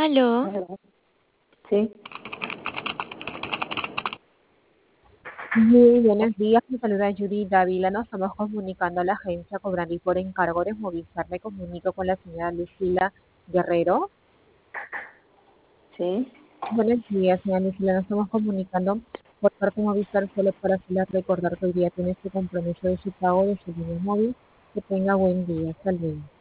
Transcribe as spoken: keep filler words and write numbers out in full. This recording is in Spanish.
Aló, Aló. Sí, Muy buenos días, me saluda Judy Dávila. Nos estamos comunicando a la agencia cobrando y por encargo de Movistar. Me comunico con la señora Lucila Guerrero. sí. Buenos días, señora Lucila. Nos estamos comunicando por parte de Movistar solo para hacerle recordar que hoy día tiene su compromiso de su pago de su línea móvil. Que tenga buen día. Hasta luego.